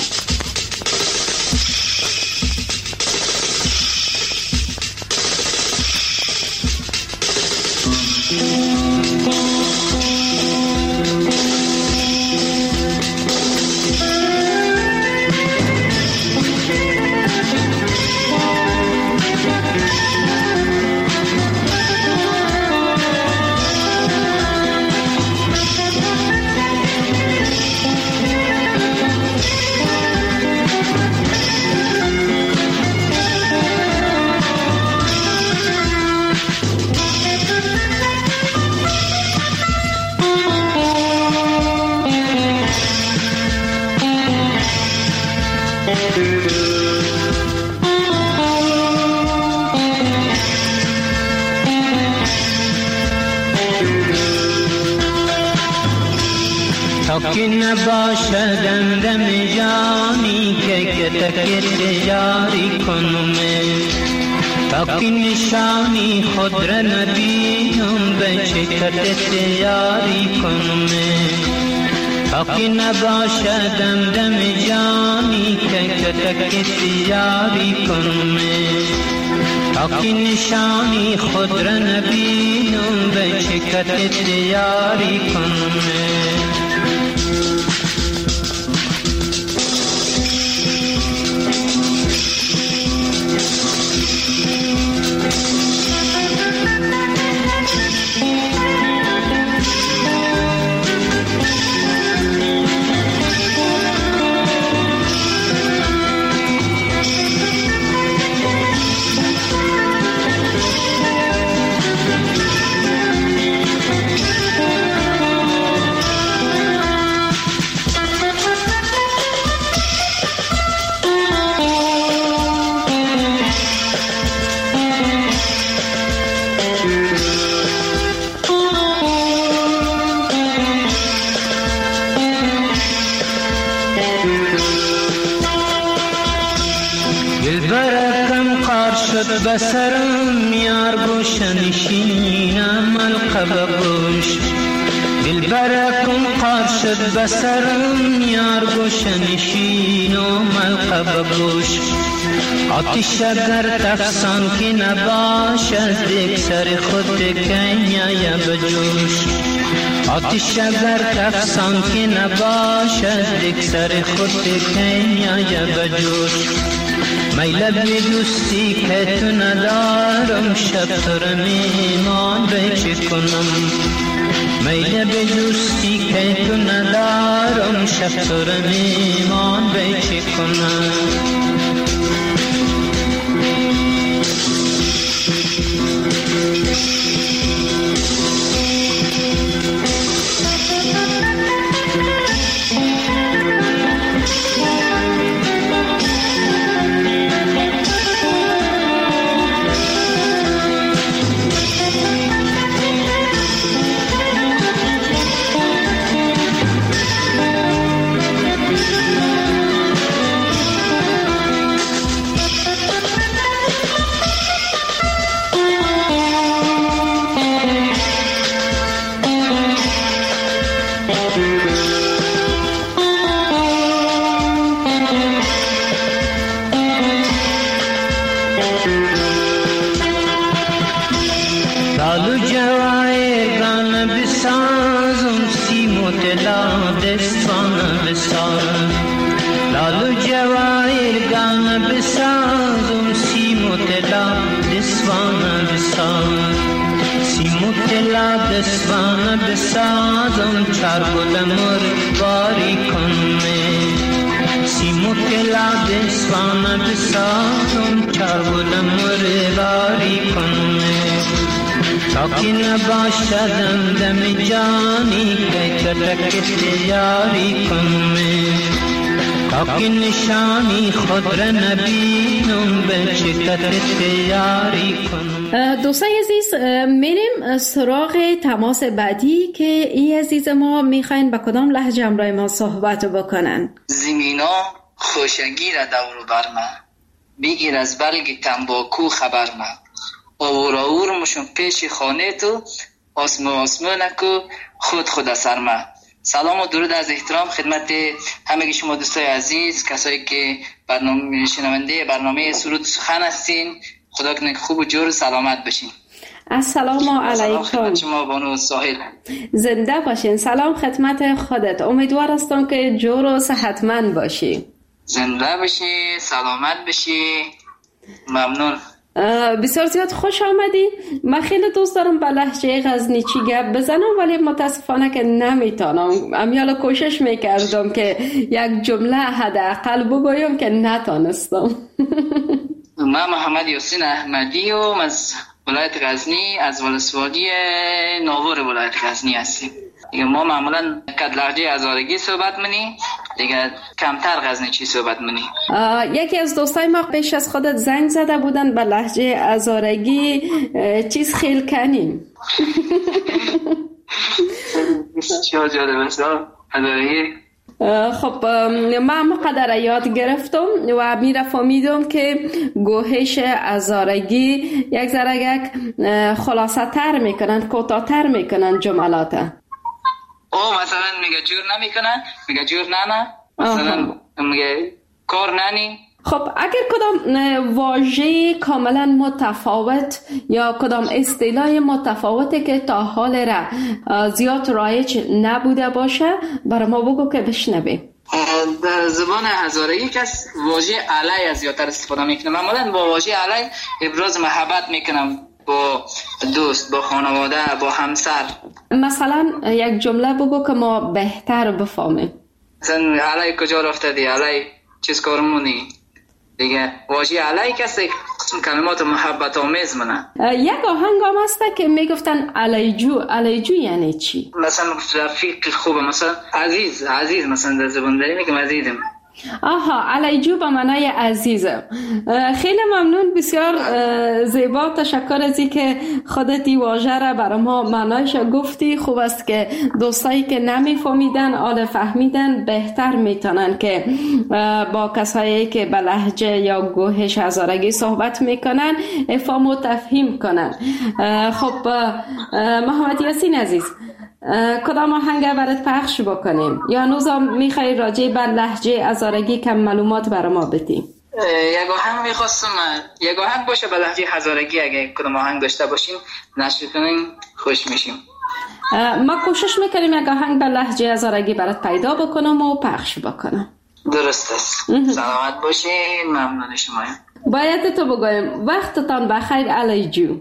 که نباشدم دم جانی که کتک جاری کنم، تا که نشانی خود را نبینم به چکت یاری کنم، تا که نباشدم دم جانی که کتک یاری کنم، تا که نشانی خود را نبینم به چکت یاری کنم. بسرم یار گوش نشینم القب گوش، دل برکم قار شد بسرم یار گوش نشینم القب گوش. آتش اگر تفسان که نباش از دیگ سر خود کنیا بجوش، آتش اگر تفسان که نباش از دیگ سر خود کنیا بجوش. میل به دوستی که تو ندارم شب تو را میمان به چه کنم، میل به دوستی که تو ندارم شب تو را میمان به چه کنم. دستوان بسازم چار گل مرباری کنم، سیمو کلا دستوان بسازم چار گل مرباری کنم. تا که نباشدم دم جانی که ترک یاری کنم تا که نشانی خود را نبینم به شدت یاری کنم. دوستای عزیز میریم سراغ تماس بعدی که ای عزیز ما میخواین با کدام لهجه همراه ما صحبت بکنن. زمینا خوشگی را دور بر من بگیر از بلگ تنباکو خبر من آور آور مشون پیش خانه تو آسمو آسمو نکو خود خود اثر من. سلام و درود از احترام خدمت همه شما دوستای عزیز، کسایی که برنامه شنونده برنامه سرود سخن هستین. خدا کنه خوب و جور سلامت بشین. السلام علیکم. خدمت شما بانو ساحل. زنده باشین. سلام خدمت خودت. امیدوار هستم که جور و صحتمند باشی. زنده باشی، سلامت بشی. ممنون. بسیار زیاد خوش آمدی. من خیلی دوست دارم با لهجه غزنیچی گپ بزنم ولی متاسفانه که نمیتونم. امیالا کوشش میکردم که یک جمله حداقل بگویم که نتونستم. من محمد یاسین احمدی و از ولایت غزنی، از ولسوالی ناور ولایت غزنی هستیم. دیگه ما معمولا کد لهجه هزارگی صحبت منی، دیگه کمتر غزنیچی صحبت منی. یکی از دوستای ما پیش از خودت زنگ زده بودن به لهجه هزارگی چیز خیل کنیم. چه جالب است هزارگی. خب من مقدر یاد گرفتم و میره فهمیدم که گوهش هزارگی یک ذره یک خلاصه تر میکنن، کوتاه تر میکنن جملات. او مثلا میگه جور نمیکنن، میگه جور نه نه، مثلا میگه کار ننی. خب اگر کدام واژه کاملا متفاوت یا کدام اصطلاح متفاوتی که تا حال را زیاد رایج نبوده باشه برای ما بگو که بشنویم. در زبان هزارگی کس واژه علی زیادتر استفاده میکنه. معمولا با واژه علی ابراز محبت میکنم با دوست، با خانواده، با همسر. مثلا یک جمله بگو که ما بهتر بفهمیم. مثلا علی کجا رفته دی، علی چیز کار مونی. دیگه واژه علی کسی کلمات محبت آمیز منه. یک آهنگ هم هست که میگفتن علیجو. علیجو یعنی چی؟ مثلا رفیق خوبه، مثلا عزیز. عزیز مثلا در زبان داری میگم عزیزم. آها، علیجو به معنای عزیزم. خیلی ممنون، بسیار زیبا. تشکر از این که خودت این واژه را برای ما معنایش گفتی. خوب است که دوستایی که نمیفهمیدن حالا فهمیدن بهتر میتونن که با کسایی که به لهجه یا گوهش هزارگی صحبت میکنن افهام و تفهیم کنن. خب محمد یاسین عزیز، کدام آهنگ برات پخش بکنیم یا نوزم میخوای راجع بر لهجه هزارگی کم معلومات برای ما بدی؟ یک آهنگ میخواستم، یک آهنگ باشه به لهجه هزارگی. اگه کدام آهنگ داشته باشیم نشر کنیم خوش میشیم. ما کوشش میکنیم یک آهنگ به لهجه هزارگی برات پیدا بکنم و پخش بکنم. درست است. سلامت باشین. ممنون شمایم. باید تو بگویم وقتتان بخیر علیجو.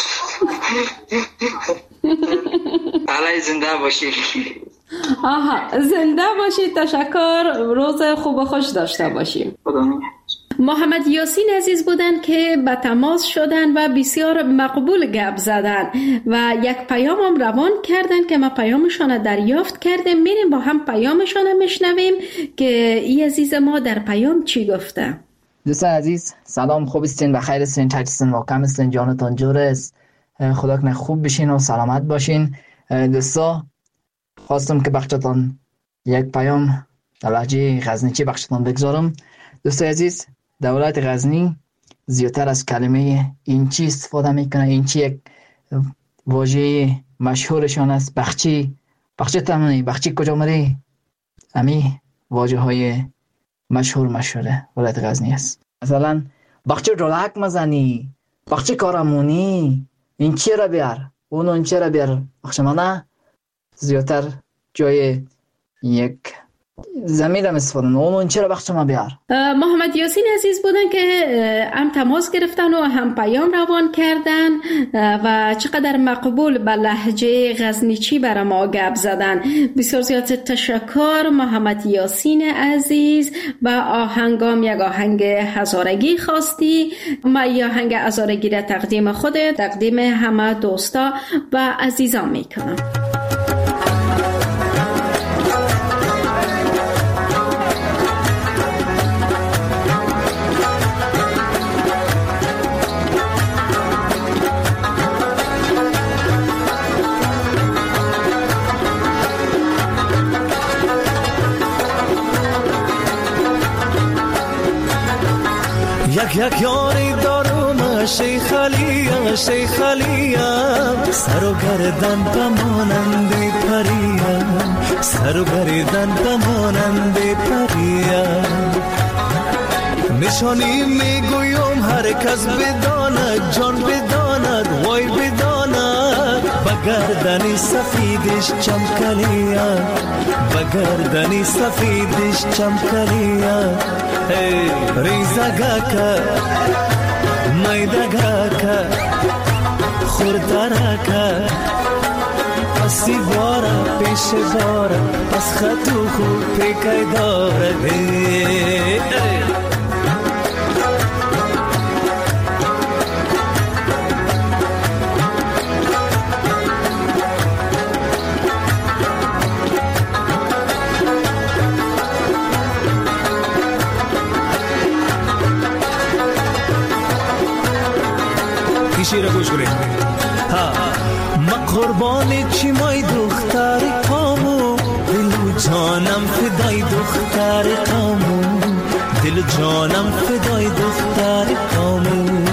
علی زنده باشی. آها، زنده باشی. تشکر. روز خوب و خوش داشته باشیم. محمد یاسین عزیز بودن که به تماس شدن و بسیار مقبول گپ زدن و یک پیام هم روان کردن که ما پیامشان دریافت کرده. میریم با هم پیامشان میشنویم که ای عزیز ما در پیام چی گفته. دوستان عزیز سلام، خوب استین؟ بخیر استین؟ چطورین؟ واقعا استین؟ جانتان جور است؟ خدا کنه خوب بشین و سلامت باشین. دوستا خواستم که بخشتان یک پیام در لهجه غزنیچی بخشتان بگذارم. دوستای عزیز، در ولایت غزنی زیادتر از کلمه اینچی استفاده میکنه. اینچی یک واژه مشهورشان است. بخچی. بخچی تمنی. بخچی کجا مری؟ امی واژه های مشهور مشهوره ولایت غزنی است. مثلا بخچی رولک مزنی، بخچی کارمونی، این چی را بیار، اون اون چی را بیار. بخش منه زیادتر جای یک زمیرم استفاده نمون چرا بخش ما بیار. محمد یاسین عزیز بودن که هم تماس گرفتن و هم پیام روان کردن و چقدر مقبول به لهجه غزنیچی برای ما گپ زدن. بسیار زیاد تشکر محمد یاسین عزیز. و آهنگام یک آهنگ هزارگی خواستی. ما یا آهنگ هزارگی را تقدیم خود تقدیم همه دوستا و عزیزان میکنم. یک یک یاری دارم شیخ علیم شیخ علیم سر و گردن بمانند پریم سر و گردن بمانند پریم نشانی میگویم هر کس بداند جان بداند وای بداند بگردنی سفیدش چمکلیم بگردنی سفیدش چمکلیم ریزگاکا مایدگاکا خوردارکا پسی بارا پیش بارا پس خطو خوب پیکای داره شیر گوش کنید ها ما قربان چی مای دختر قامو دل جانم فدای دختر قامو دل جانم فدای دختر قامو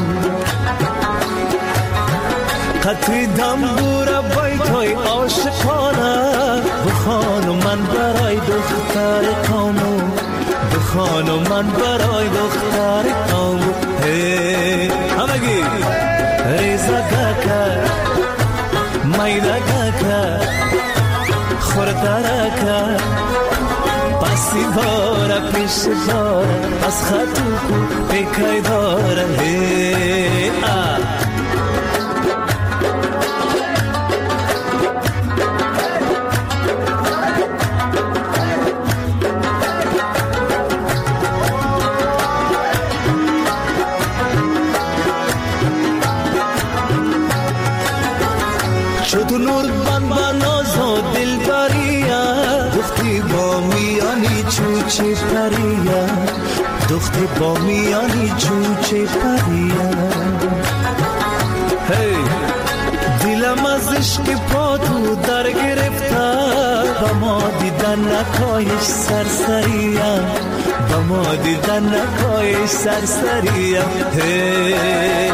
قطعی دنبور بیتای عاشقانه بخانو من برای دختر قامو بخانو من برای دختر قامو همگی ریزگاکا مایدگاکا خوردارکا پسی بارا پیش بارا از خطو کو پیکای داره شد نور بان بانازو دل بریا دختی با میانی چوچه پریا دختی با میانی چوچه پریا هی دلم از عشق پاتو در گرفته با ما دیدن نکایش سرسریا با ما دیدن نکایش سرسریا هی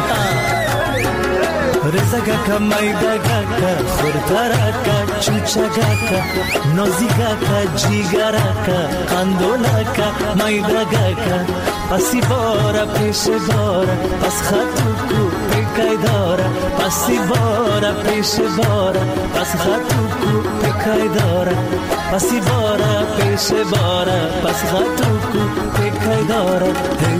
رزگاکا مایدگاکا خوردارکا چوچگاکا نازیگاکا جیگراکا قندولاکا مایدگاکا پسی بارا پیش بارا پس خطو کو پیکای دارا پسی بارا پیش بارا پس خطو کو پیکای دارا پسی بارا پیش بارا پس خطو کو پیکای دارا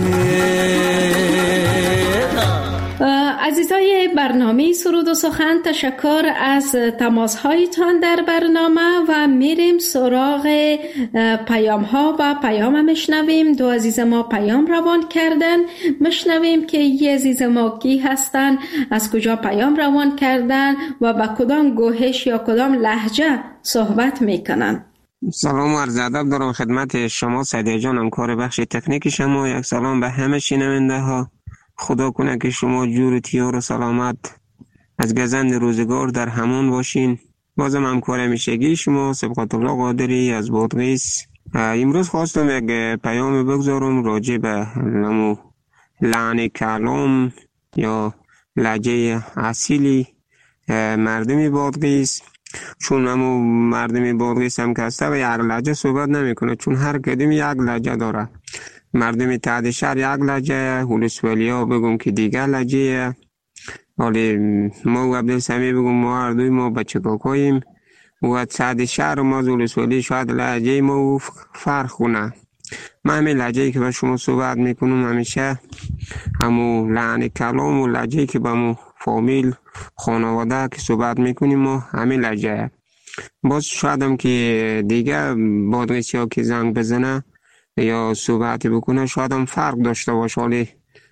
عزیزای برنامه سرود و سخن، تشکر از تماس‌هایتان در برنامه و میریم سراغ پیام ها و پیام مشنویم. دو عزیز ما پیام روان کردن، مشنویم که یه عزیز ما کی هستن، از کجا پیام روان کردن و با کدام گوهش یا کدام لهجه صحبت میکنن. سلام و عرض ادب دارم خدمت شما سعدیه جان، همکار بخش تکنیک شما. یک سلام به همه شنونده ها. خدا کنه که شما جور تیار و سلامت از گزند روزگار در همان باشین. بازم همکار همیشگی شما سبقت الله قادری از بادغیس. امروز خواستم یک پیام بگذارم راجع به لحن کلام یا لهجه اصیلی مردم بادغیس، چون همو مردم بادغیس هم کسته و یک لهجه صحبت نمی کنه، چون هر کدوم یک لهجه داره. مردم تحت شهر یک لهجه، هولسوالی ها بگم که دیگر لهجه. حالی ما و عبدالسمی بگم ما هر دوی ما بچه کاکاییم و صد شهر ما زولسولی شاید لهجه ما فرق کنه. من همین لهجه‌ای که با شما صحبت میکنم همیشه همون لحن کلام و لهجه‌ای که با مو فامیل خانواده که صحبت میکنیم و همین لهجه. باز شاید هم که دیگه بادرسی ها که زنگ بزنه یا صحبت بکنه شاید هم فرق داشته باشه، ولی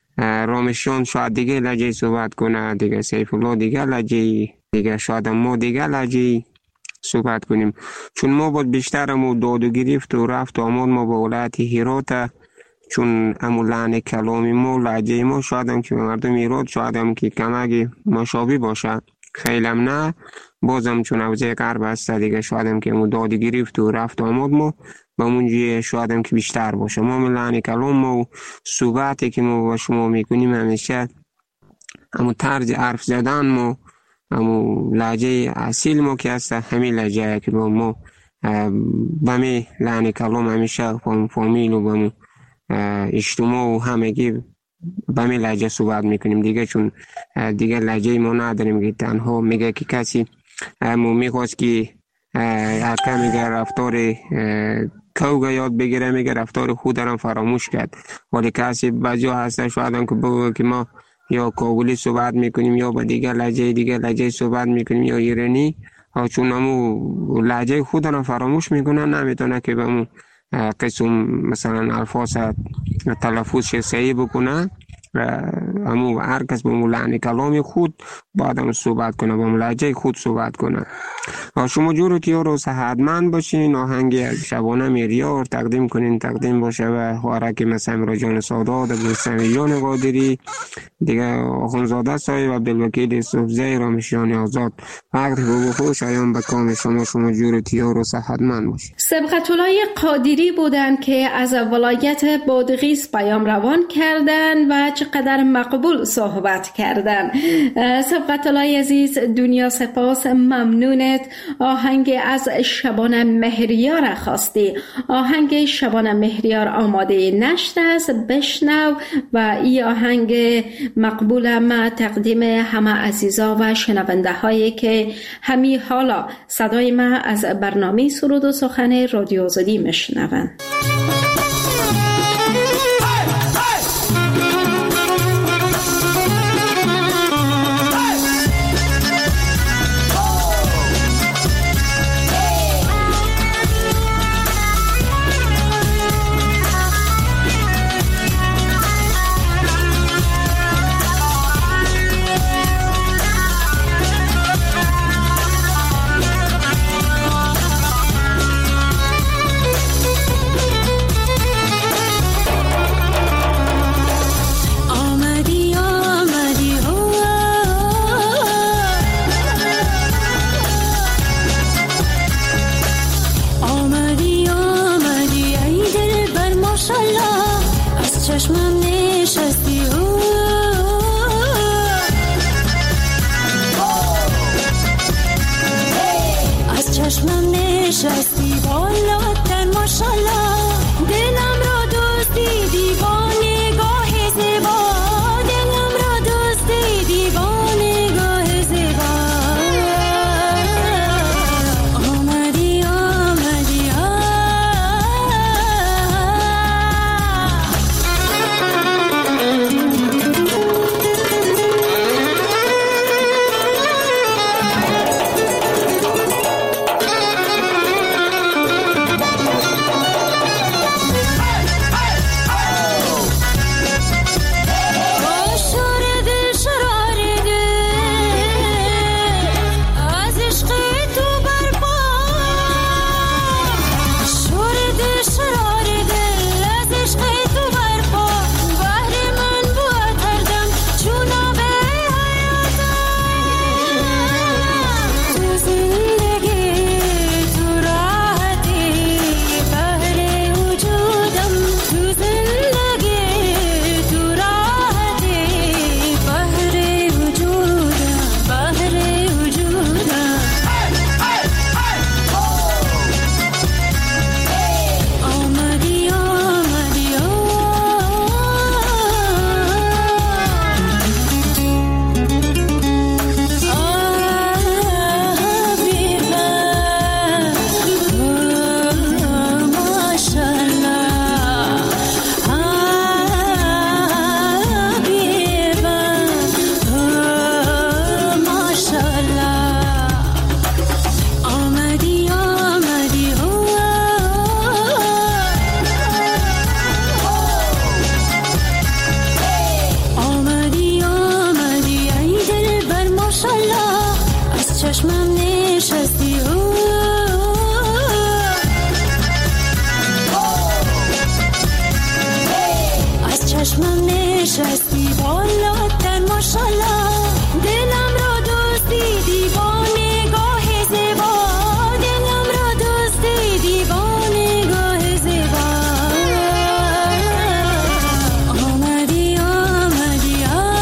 رامشان شاید دیگه لهجه صحبت کنه، دیگه سیف الله دیگه لهجه، دیگه شاید هم ما دیگه لهجه صحبت کنیم. چون ما بود بیشتر همو داد و گرفت و رفت و آمد ما با ولایت هرات، چون همو لحن کلامی ما لهجه ما شاید هم که مردم هرات شاید هم که کمک مشابه باشه، خیلی هم نه، بازم چون حوزه غرب هست دیگه شاید هم که همو داد و گرفت و رفت و آمد ما با منجی شاید هم که بیشتر باشه. ما من لحن کلام ما و صحبتی که ما با شما میکنیم همیشه همو طرز حرف زدن ما، همو لهجه اصیل ما که هست همین لهجه که با ما با می لحن کلام همیشه با فامیل و با اجتماع و همگی با می لهجه صحبت میکنیم دیگه. چون دیگه لهجه ما نداریم که تنها میگه که کسی ما میخواست که اکا میگه رفتار کوگا یاد بگیره، میگه رفتار خود درم فراموش کرد، ولی کسی بعضی هسته شاید هم که بگه که ما یا کابلی صحبت میکنیم یا با دیگه لهجه دیگه لهجه صحبت میکنیم یا ایرانی، چون همو لهجه خود رو فراموش میکنه، نمیتونه که به همو قسم مثلا الفاظ تلفظ صحیح بکنه. همو هر کس به همو لحن کلام خود باید هم صحبت کنه، با همو لهجه خود صحبت کنه. شما جور که رو صحتمند باشین، آهنگ شبانه میریار تقدیم کنین، تقدیم باشه و خوارک مثل امراجان سادات، ابوالسمی جان قادری، دیگه آخونزاده صاحب، عبدالوکیل صوفزی، رامشیان آزاد. وقت بگو خوش آیان به کام شما، شما جور تیار و صحتمند باشین. سبقت الله قادری بودن که از ولایت بادغیس پیام روان کردن و چقدر مقبول صحبت کردن. سبقت الله عزیز، دنیا سپاس، ممنونت. آهنگ از شبانه مهریار خواستی، آهنگ شبانه مهریار آماده نشته است، بشنو و این آهنگ مقبول ما تقدیم همه عزیزا و شنونده هایی که همی حالا صدای ما از برنامه سرود و سخن رادیو آزادی میشنوند. نشستی بالاتر ماشالله دلم را دوستی دیوانه گاه زیبا دلم را دوستی دیوانه گاه زیبا آمدی آمدی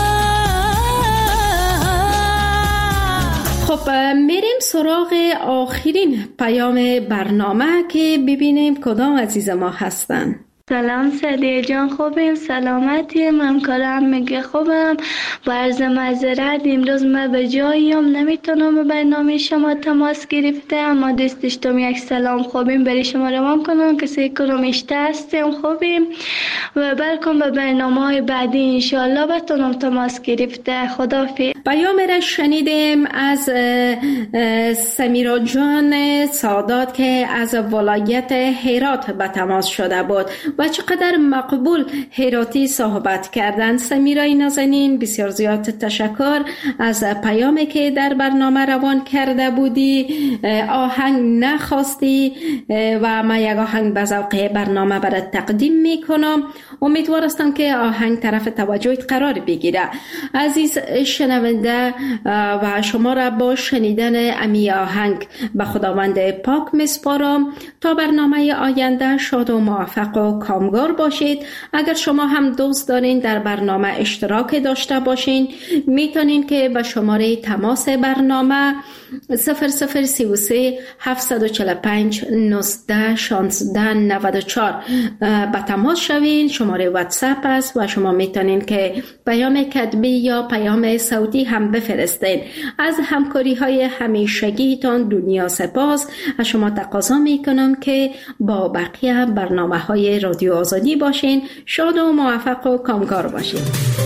خب میریم سراغ آخرین پیام برنامه که ببینیم کدام عزیز ما هستن. سلام سعدیه جان، خوبیم؟ سلامتیم؟ همکارم میگه خوبم. با عرض معذرت امروز من به جاییم نمیتونم به برنامه شما تماس گرفته، اما دوست داشتم یک سلام خوبیم برای شما روان کنم که سعی کنم اشته هستیم خوبیم و بلکن به برنامه های بعدی انشاءالله بتونم تماس گرفته. خداحافظ. پیام را شنیدیم از سمیرا جان سادات که از ولایت هرات به تماس شده بود و چقدر مقبول هراتی صحبت کردن. سمیرای نازنین بسیار زیاد تشکر از پیامی که در برنامه روان کرده بودی. آهنگ نخواستی و من یک آهنگ به ذوق برنامه برات تقدیم میکنم. امیدوار هستم که آهنگ طرف توجهت قرار بگیره. عزیز شنونده و شما را با شنیدن امی آهنگ به خداوند پاک میسپارم. تا برنامه آینده شاد و موفق و کامگار باشید. اگر شما هم دوست دارین در برنامه اشتراک داشته باشین میتونین که به شماره تماس برنامه صفر صفر سی و سه هفتصد و چهل و پنج نوزده شانزده نود و چهار به تماس شوین. شماره واتساپ است و شما میتونین که پیام کتبی یا پیام صوتی هم بفرستین. از همکاری های همیشگیتان دنیا سپاس. از شما تقاضا میکنم که با بقیه برنامه های رادیو آزادی باشین. شاد و موفق و کامگار باشین.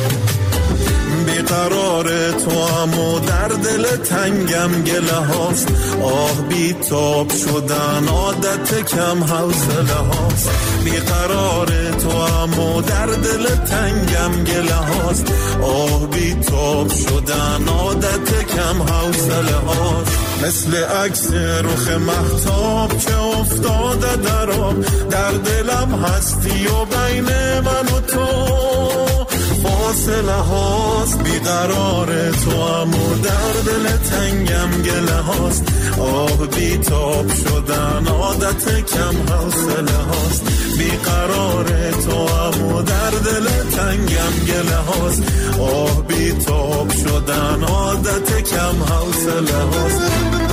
بیقرار تو امو در دل تنگم گله هاست، آه بی تاب شدن عادت کم حوصله هاست. بیقرار تو امو در دل تنگم گله هاست، آه بی تاب شدن عادت کم حوصله هاست. مثل عکس رخ مهتاب که افتاده در آب، در دلم هستی و بین من و تو فاصله هاست. بیقرار تو امو در دل تنگم گله هاست، آه بی تاب شدن عادت کم حوصله هاست. بیقرار تو امو در دل تنگم گله هاست، آه بی تاب شدن عادت کم حوصله هاست.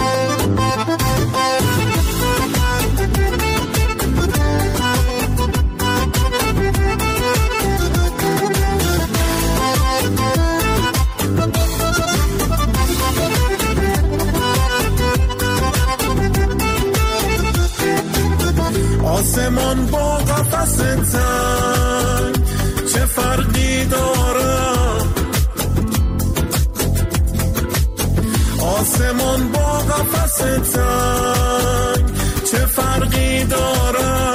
آسمان با قفس تنگ چه فرقی داره؟ آسمان با قفس تنگ چه فرقی داره؟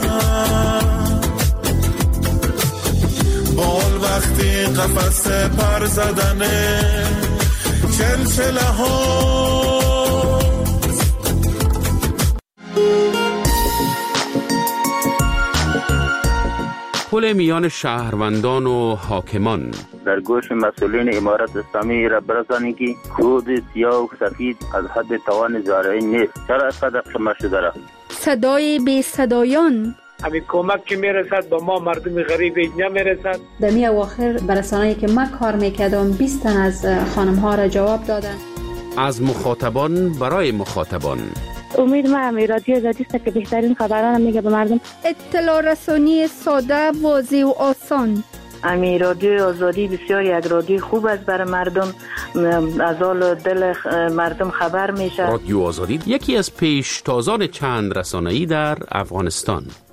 بال وقتی قفس پر زدنه چلچله ها. پل میان شهروندان و حاکمان. در گوش مسئولین امارت اسلامی را برسانید که کود سیاه و سفید از حد توان زارعی نیست. چرا اینقدر شما شده را؟ صدای بی صدایان. همین کمک که میرسد با ما مردم غریب اینجا میرسد. در می اواخر برسانه‌ای که من کار میکردم بیست تن از خانم ها را جواب دادن. از مخاطبان برای مخاطبان. امید ما هم رادیو آزادی است که بهترین خبران میگه به مردم. اطلاع رسانی ساده، واضح و آسان. امی رادیو آزادی بسیار یک رادیو خوب است برای مردم، از حال دل مردم خبر میشه. رادیو آزادی یکی از پیشتازان چند رسانه‌ای در افغانستان.